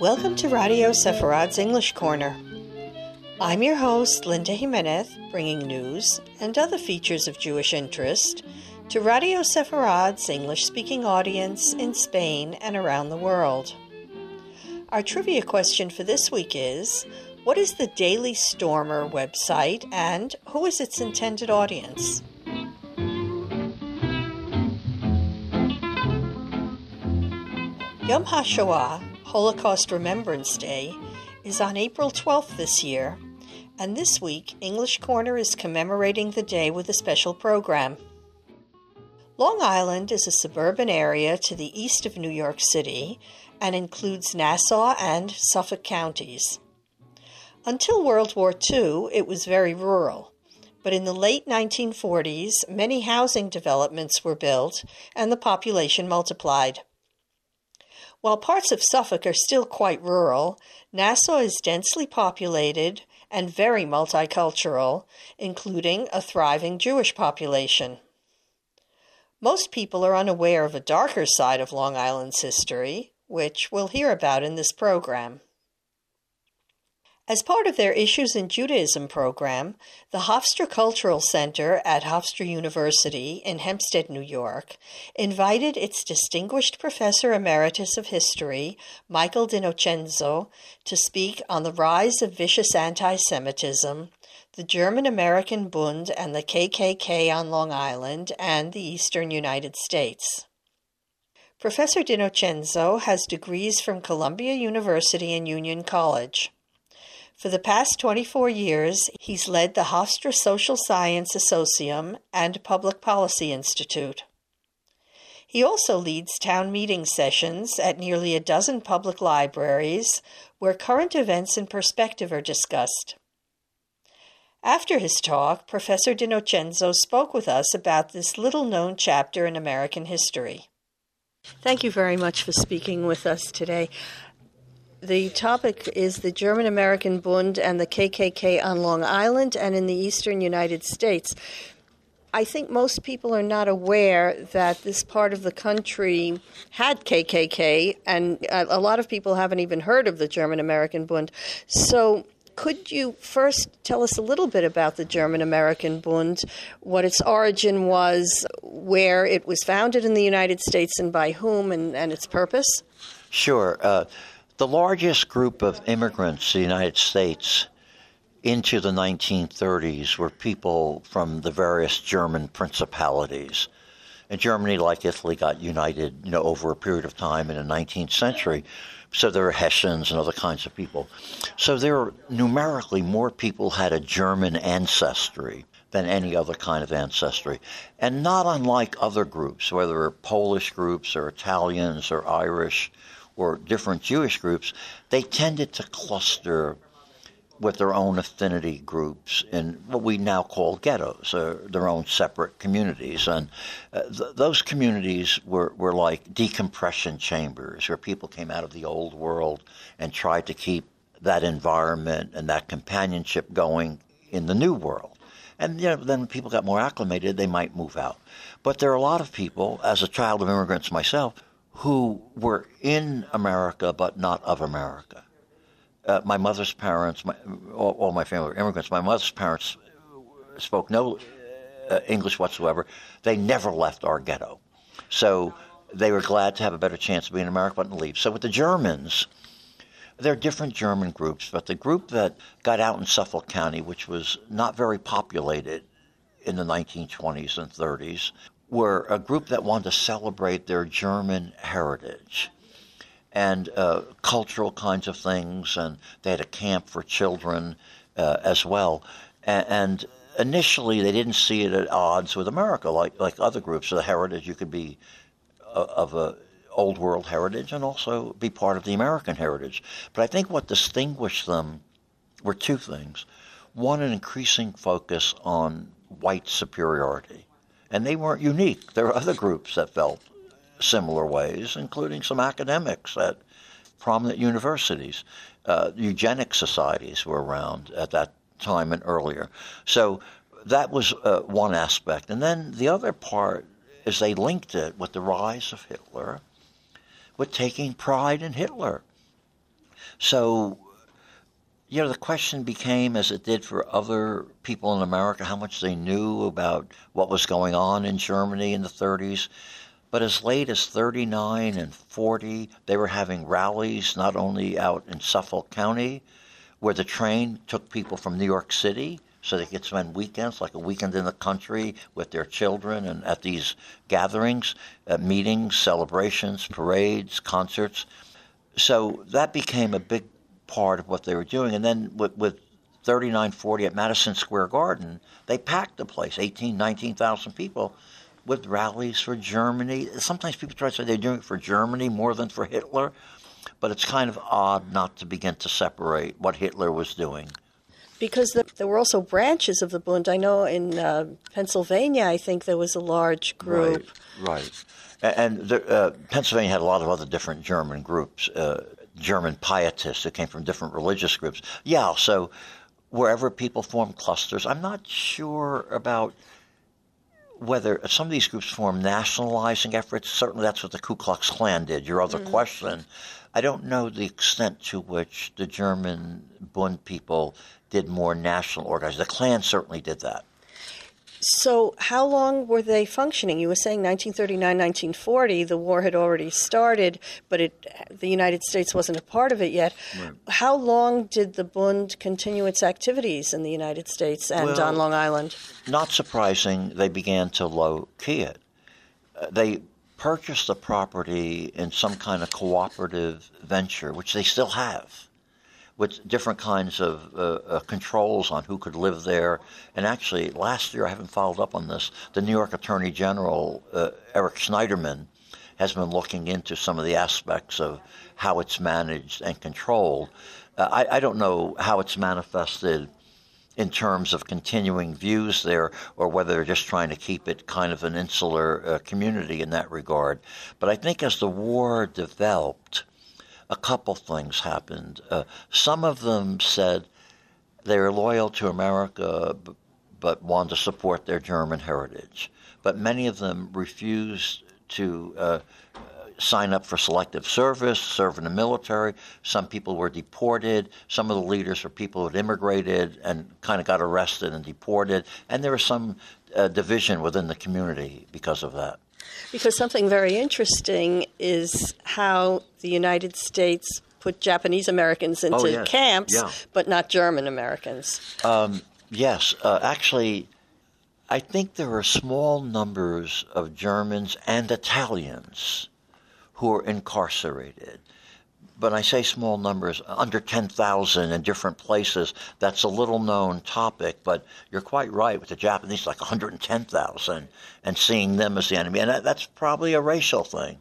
Welcome to Radio Sepharad's English Corner. I'm your host, Linda Jimenez, bringing news and other features of Jewish interest to Radio Sepharad's English-speaking audience in Spain and around the world. Our trivia question for this week is, what is the Daily Stormer website and who is its intended audience? Yom HaShoah, Holocaust Remembrance Day, is on April 12th this year, and this week English Corner is commemorating the day with a special program. Long Island is a suburban area to the east of New York City and includes Nassau and Suffolk counties. Until World War II, it was very rural, but in the late 1940s, many housing developments were built and the population multiplied. While parts of Suffolk are still quite rural, Nassau is densely populated and very multicultural, including a thriving Jewish population. Most people are unaware of a darker side of Long Island's history, which we'll hear about in this program. As part of their Issues in Judaism program, the Hofstra Cultural Center at Hofstra University in Hempstead, New York, invited its distinguished professor emeritus of history, Michael DiNocenzo, to speak on the rise of vicious anti-Semitism, the German-American Bund and the KKK on Long Island, and the Eastern United States. Professor DiNocenzo has degrees from Columbia University and Union College. For the past 24 years, he's led the Hofstra Social Science Associum and Public Policy Institute. He also leads town meeting sessions at nearly a dozen public libraries where current events and perspective are discussed. After his talk, Professor DiNocenzo spoke with us about this little-known chapter in American history. Thank you very much for speaking with us today. The topic is the German-American Bund and the KKK on Long Island and in the eastern United States. I think most people are not aware that this part of the country had KKK, and a lot of people haven't even heard of the German-American Bund. So could you first tell us a little bit about the German-American Bund, what its origin was, where it was founded in the United States and by whom, and its purpose? Sure. The largest group of immigrants to the United States into the 1930s were people from the various German principalities. And Germany, like Italy, got united, over a period of time in the 19th century. So there were Hessians and other kinds of people. So there were numerically more people had a German ancestry than any other kind of ancestry. And not unlike other groups, whether Polish groups or Italians or Irish or different Jewish groups, they tended to cluster with their own affinity groups in what we now call ghettos, or their own separate communities. And those communities were like decompression chambers where people came out of the old world and tried to keep that environment and that companionship going in the new world. And then when people got more acclimated, they might move out. But there are a lot of people, as a child of immigrants myself, who were in America but not of America. My mother's parents, all my family were immigrants. My mother's parents spoke no English whatsoever. They never left our ghetto. So they were glad to have a better chance of being in America but didn't leave. So with the Germans, there are different German groups, but the group that got out in Suffolk County, which was not very populated in the 1920s and 30s, were a group that wanted to celebrate their German heritage and cultural kinds of things, and they had a camp for children as well. And initially, they didn't see it at odds with America, like other groups. So the heritage, you could be of a old world heritage and also be part of the American heritage. But I think what distinguished them were two things. One, an increasing focus on white superiority. And they weren't unique. There were other groups that felt similar ways, including some academics at prominent universities. Eugenic societies were around at that time and earlier. So that was one aspect. And then the other part is they linked it with the rise of Hitler, with taking pride in Hitler. So, the question became, as it did for other people in America, how much they knew about what was going on in Germany in the 30s. But as late as 39 and 40, they were having rallies not only out in Suffolk County, where the train took people from New York City so they could spend weekends, like a weekend in the country with their children and at these gatherings, meetings, celebrations, parades, concerts. So that became a big part of what they were doing. And then with 3940 at Madison Square Garden, they packed the place, 19,000 people, with rallies for Germany. Sometimes people try to say they're doing it for Germany more than for Hitler, but it's kind of odd not to begin to separate what Hitler was doing. Because there were also branches of the Bund. I know in Pennsylvania, I think there was a large group. Right. And Pennsylvania had a lot of other different German groups, German pietists that came from different religious groups. Yeah, so wherever people formed clusters, I'm not sure about whether some of these groups formed nationalizing efforts. Certainly that's what the Ku Klux Klan did, your other question. I don't know the extent to which the German Bund people did more national organizing. The Klan certainly did that. So how long were they functioning? You were saying 1939, 1940, the war had already started, but the United States wasn't a part of it yet. Right. How long did the Bund continue its activities in the United States and on Long Island? Not surprising, they began to low-key it. They purchased the property in some kind of cooperative venture, which they still have, with different kinds of controls on who could live there. And actually, last year, I haven't followed up on this, the New York Attorney General, Eric Schneiderman, has been looking into some of the aspects of how it's managed and controlled. I don't know how it's manifested in terms of continuing views there, or whether they're just trying to keep it kind of an insular community in that regard. But I think as the war developed, a couple things happened. Some of them said they were loyal to America but wanted to support their German heritage. But many of them refused to sign up for selective service, serve in the military. Some people were deported. Some of the leaders were people who had immigrated and kind of got arrested and deported. And there was some division within the community because of that. Because something very interesting is how the United States put Japanese Americans into camps, but not German Americans. Yes. Actually, I think there are small numbers of Germans and Italians who are incarcerated. But I say small numbers, under 10,000 in different places. That's a little known topic, but you're quite right with the Japanese, like 110,000, and seeing them as the enemy. And that's probably a racial thing.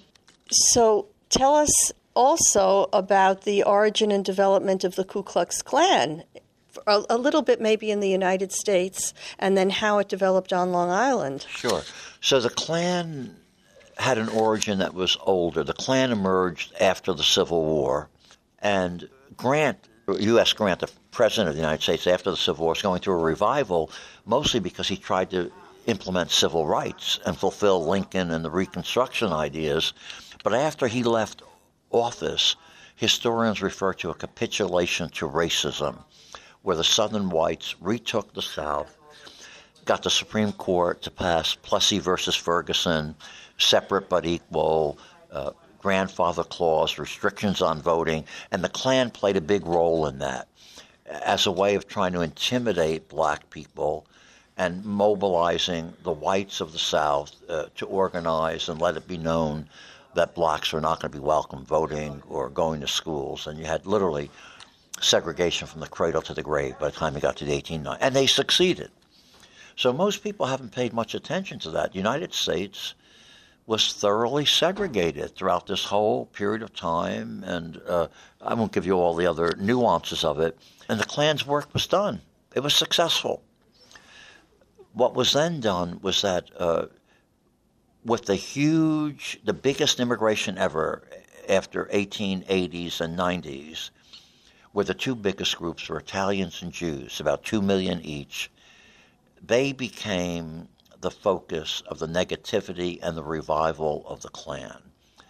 So tell us also about the origin and development of the Ku Klux Klan, a little bit maybe in the United States, and then how it developed on Long Island. Sure. So the Klan had an origin that was older. The Klan emerged after the Civil War, and U.S. Grant, the President of the United States after the Civil War, was going through a revival, mostly because he tried to implement civil rights and fulfill Lincoln and the Reconstruction ideas. But after he left office, historians refer to a capitulation to racism, where the Southern whites retook the South, got the Supreme Court to pass Plessy versus Ferguson, separate but equal, grandfather clause, restrictions on voting, and the Klan played a big role in that as a way of trying to intimidate black people and mobilizing the whites of the South to organize and let it be known that blacks were not going to be welcome voting or going to schools. And you had literally segregation from the cradle to the grave by the time you got to the 1890s. And they succeeded. So most people haven't paid much attention to that. The United States was thoroughly segregated throughout this whole period of time, and I won't give you all the other nuances of it. And the Klan's work was done. It was successful. What was then done was that with the biggest immigration ever after 1880s and 90s, where the two biggest groups were Italians and Jews, about 2 million each, they became the focus of the negativity and the revival of the Klan.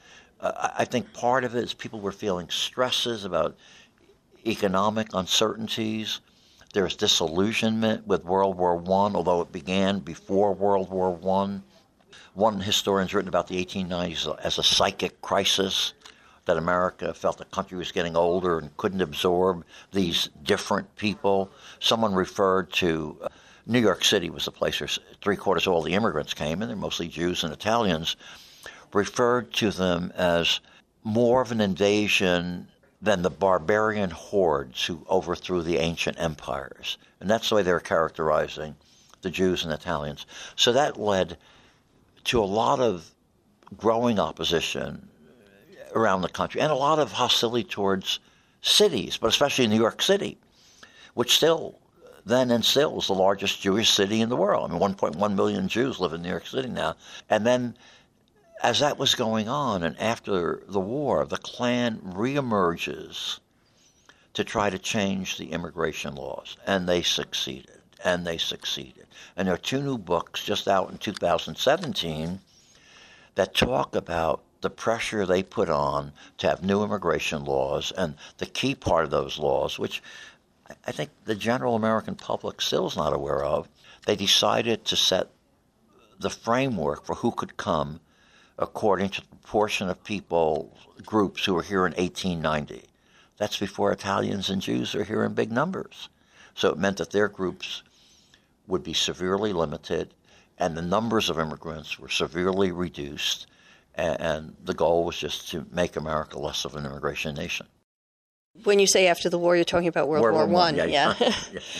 I think part of it is people were feeling stresses about economic uncertainties. There's disillusionment with World War I, although it began before World War I. One historian's written about the 1890s as a psychic crisis, that America felt the country was getting older and couldn't absorb these different people. Someone referred to New York City was the place where three-quarters of all the immigrants came, and they're mostly Jews and Italians, referred to them as more of an invasion than the barbarian hordes who overthrew the ancient empires. And that's the way they were characterizing the Jews and Italians. So that led to a lot of growing opposition around the country and a lot of hostility towards cities, but especially New York City, which still then and still is the largest Jewish city in the world. I mean, 1.1 million Jews live in New York City now. And then as that was going on, and after the war, the Klan reemerges to try to change the immigration laws, and they succeeded, and they succeeded. And there are two new books just out in 2017 that talk about the pressure they put on to have new immigration laws, and the key part of those laws, which I think the general American public still is not aware of. They decided to set the framework for who could come according to the proportion of people, groups who were here in 1890. That's before Italians and Jews are here in big numbers. So it meant that their groups would be severely limited, and the numbers of immigrants were severely reduced, and the goal was just to make America less of an immigration nation. When you say after the war, you're talking about World War I. Yeah. Yeah.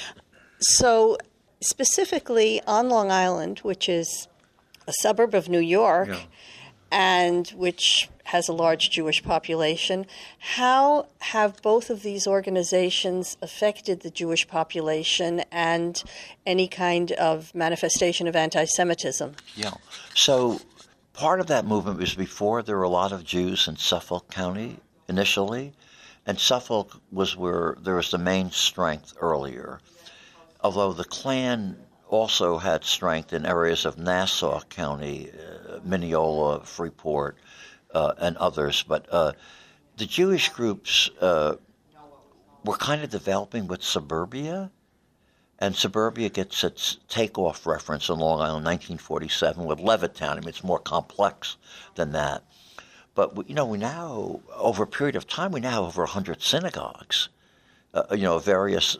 So specifically on Long Island, which is a suburb of New York, and which has a large Jewish population, how have both of these organizations affected the Jewish population and any kind of manifestation of anti-Semitism? Yeah. So part of that movement was before there were a lot of Jews in Suffolk County initially, and Suffolk was where there was the main strength earlier, although the Klan also had strength in areas of Nassau County, Mineola, Freeport, and others. But the Jewish groups were kind of developing with suburbia, and suburbia gets its takeoff reference in Long Island, 1947, with Levittown. I mean, it's more complex than that. But, we now, over a period of time, we now have over 100 synagogues, various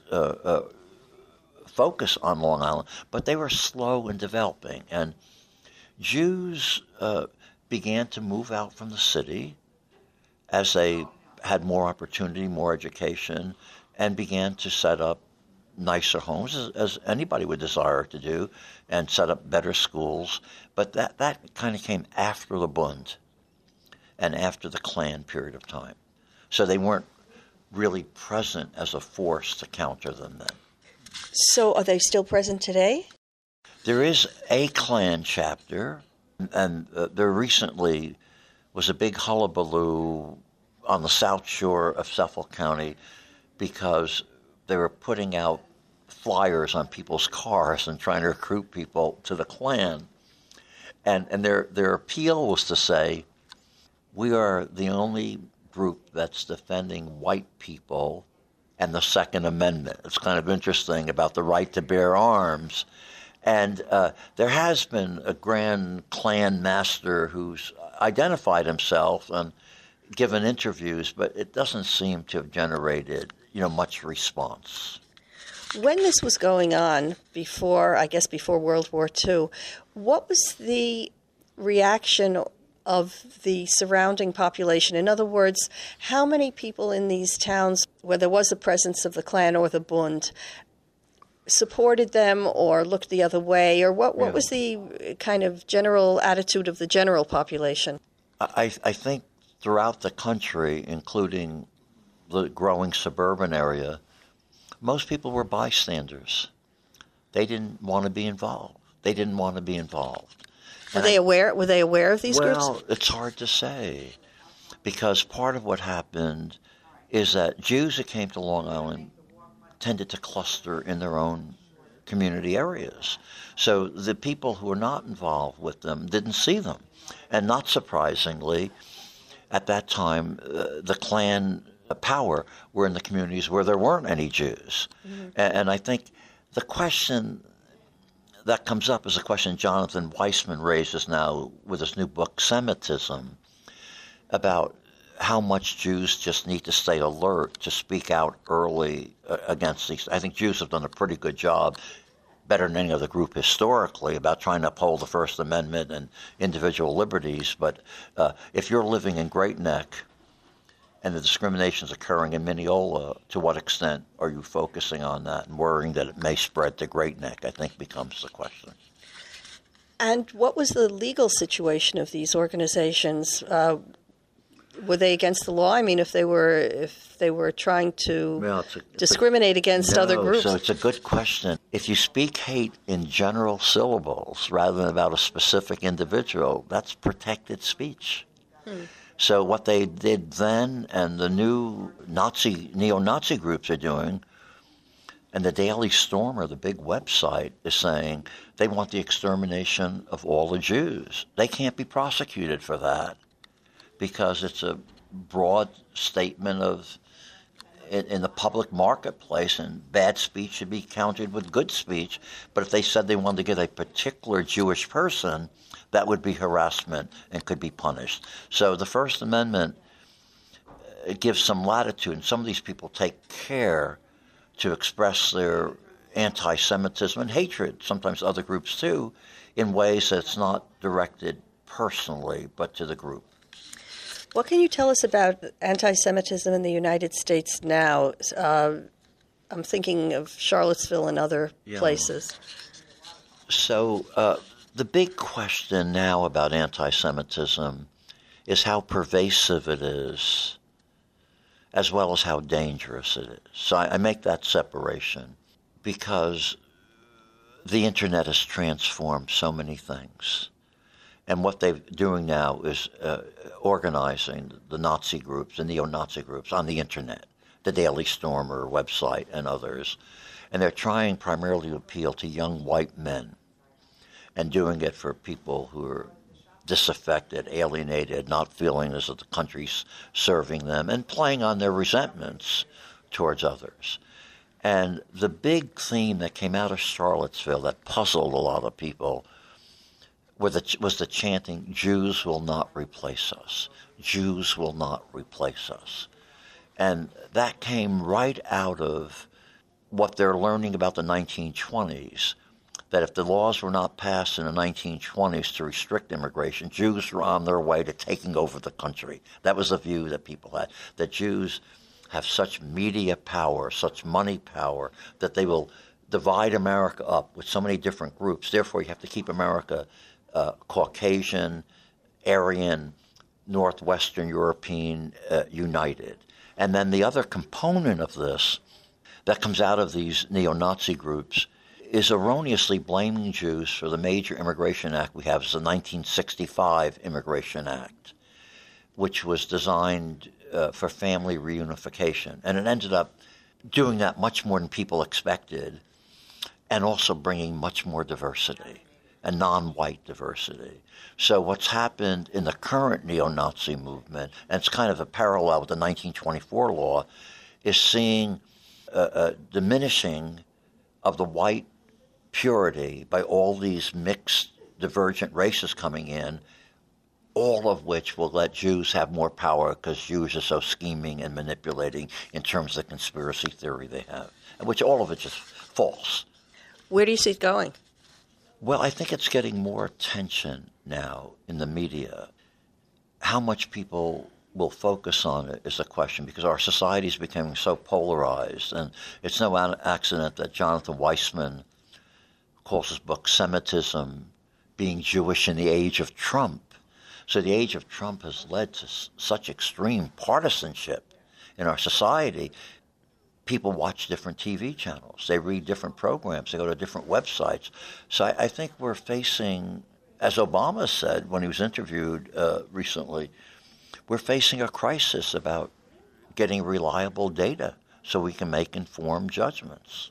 focus on Long Island, but they were slow in developing. And Jews began to move out from the city as they had more opportunity, more education, and began to set up nicer homes, as anybody would desire to do, and set up better schools. But that kind of came after the Bund and after the Klan period of time. So they weren't really present as a force to counter them then. So are they still present today? There is a Klan chapter, and there recently was a big hullabaloo on the south shore of Suffolk County because they were putting out flyers on people's cars and trying to recruit people to the Klan. And their appeal was to say, we are the only group that's defending white people and the Second Amendment. It's kind of interesting about the right to bear arms. And there has been a Grand Klan master who's identified himself and given interviews, but it doesn't seem to have generated, much response. When this was going on, before World War II, what was the reaction of the surrounding population? In other words, how many people in these towns where there was the presence of the Klan or the Bund supported them or looked the other way, or what was the kind of general attitude of the general population? I think throughout the country, including the growing suburban area, most people were bystanders. They didn't want to be involved. Were they aware of these groups? Well, it's hard to say, because part of what happened is that Jews that came to Long Island tended to cluster in their own community areas. So the people who were not involved with them didn't see them. And not surprisingly, at that time, the Klan power were in the communities where there weren't any Jews. Mm-hmm. And I think the question that comes up is a question Jonathan Weissman raises now with his new book, Semitism, about how much Jews just need to stay alert to speak out early against these. I think Jews have done a pretty good job, better than any other group historically, about trying to uphold the First Amendment and individual liberties. But if you're living in Great Neck and the discrimination is occurring in Mineola, to what extent are you focusing on that and worrying that it may spread to Great Neck, I think becomes the question. And what was the legal situation of these organizations? Were they against the law? I mean, if they were trying to discriminate against other groups? So it's a good question. If you speak hate in general syllables rather than about a specific individual, that's protected speech. So what they did then, and the new neo-Nazi groups are doing, and the Daily Stormer, the big website, is saying they want the extermination of all the Jews. They can't be prosecuted for that because it's a broad statement of in the public marketplace, and bad speech should be countered with good speech. But if they said they wanted to get a particular Jewish person, that would be harassment and could be punished. So the First Amendment gives some latitude, and some of these people take care to express their anti-Semitism and hatred, sometimes other groups too, in ways that's not directed personally, but to the group. What can you tell us about anti-Semitism in the United States now? I'm thinking of Charlottesville and other places. So the big question now about anti-Semitism is how pervasive it is, as well as how dangerous it is. So I make that separation because the internet has transformed so many things. And what they're doing now is organizing the Nazi groups, the neo-Nazi groups on the internet, the Daily Stormer website and others. And they're trying primarily to appeal to young white men and doing it for people who are disaffected, alienated, not feeling as if the country's serving them, and playing on their resentments towards others. And the big theme that came out of Charlottesville that puzzled a lot of people was the chanting, "Jews will not replace us. Jews will not replace us." And that came right out of what they're learning about the 1920s, that if the laws were not passed in the 1920s to restrict immigration, Jews were on their way to taking over the country. That was the view that people had, that Jews have such media power, such money power, that they will divide America up with so many different groups. Therefore, you have to keep America Caucasian, Aryan, Northwestern European united. And then the other component of this that comes out of these neo-Nazi groups is erroneously blaming Jews for the major immigration act we have. It's the 1965 Immigration Act, which was designed for family reunification. And it ended up doing that much more than people expected, and also bringing much more diversity and non-white diversity. So what's happened in the current neo-Nazi movement, and it's kind of a parallel with the 1924 law, is seeing a diminishing of the white purity by all these mixed, divergent races coming in, all of which will let Jews have more power because Jews are so scheming and manipulating in terms of the conspiracy theory they have, which all of it is false. Where do you see it going? Well, I think it's getting more attention now in the media. How much people will focus on it is a question, because our society is becoming so polarized. And it's no accident that Jonathan Weissman calls his book Semitism, Being Jewish in the Age of Trump. So the age of Trump has led to such extreme partisanship in our society. People watch different TV channels. They read different programs. They go to different websites. So I think we're facing, as Obama said when he was interviewed recently, we're facing a crisis about getting reliable data so we can make informed judgments.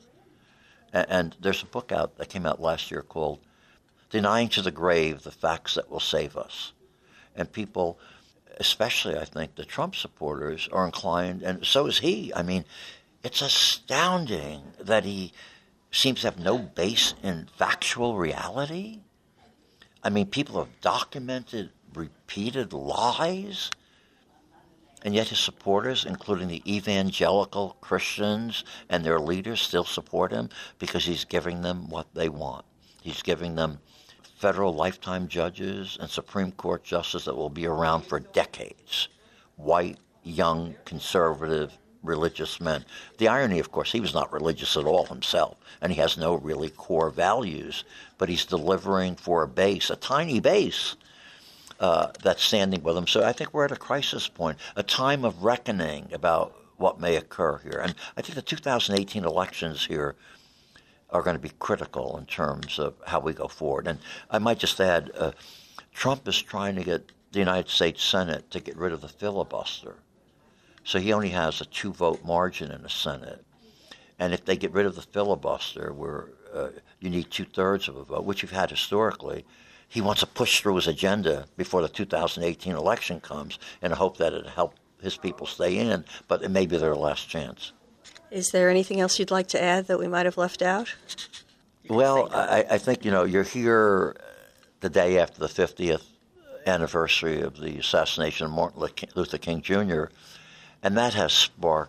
And there's a book out that came out last year called Denying to the Grave the Facts That Will Save Us. And people especially I think the Trump supporters are inclined, and so is he. I mean, it's astounding that he seems to have no base in factual reality. I mean, people have documented repeated lies, and yet his supporters, including the evangelical Christians and their leaders, still support him because he's giving them what they want. He's giving them federal lifetime judges and Supreme Court justices that will be around for decades. White, young, conservative, religious men. The irony, of course, he was not religious at all himself, and he has no really core values, but he's delivering for a base, a tiny base, that's standing with him. So I think we're at a crisis point, a time of reckoning about what may occur here. And I think the 2018 elections here are going to be critical in terms of how we go forward. And I might just add, Trump is trying to get the United States Senate to get rid of the filibuster. So he only has a 2-vote margin in the Senate. And if they get rid of the filibuster, where you need 2/3 of a vote, which you've had historically, he wants to push through his agenda before the 2018 election comes in the hope that it'll help his people stay in, but it may be their last chance. Is there anything else you'd like to add that we might have left out? Well, I think, you're here the day after the 50th anniversary of the assassination of Martin Luther King Jr., and that has sparked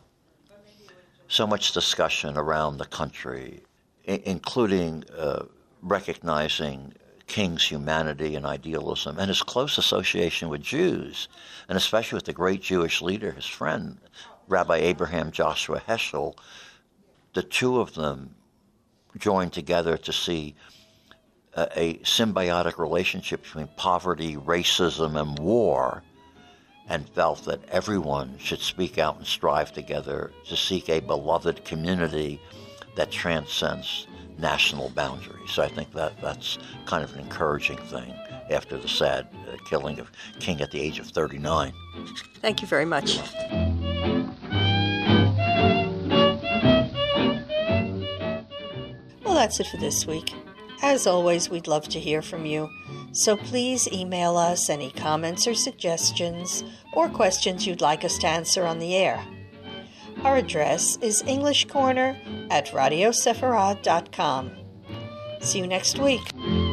so much discussion around the country, including recognizing King's humanity and idealism and his close association with Jews, and especially with the great Jewish leader, his friend, Rabbi Abraham Joshua Heschel. The two of them joined together to see a symbiotic relationship between poverty, racism, and war, and felt that everyone should speak out and strive together to seek a beloved community that transcends national boundaries. So I think that's kind of an encouraging thing after the sad killing of King at the age of 39. Thank you very much. Well, that's it for this week. As always, we'd love to hear from you. So please email us any comments or suggestions or questions you'd like us to answer on the air. Our address is englishcorner@radiosefarad.com. See you next week.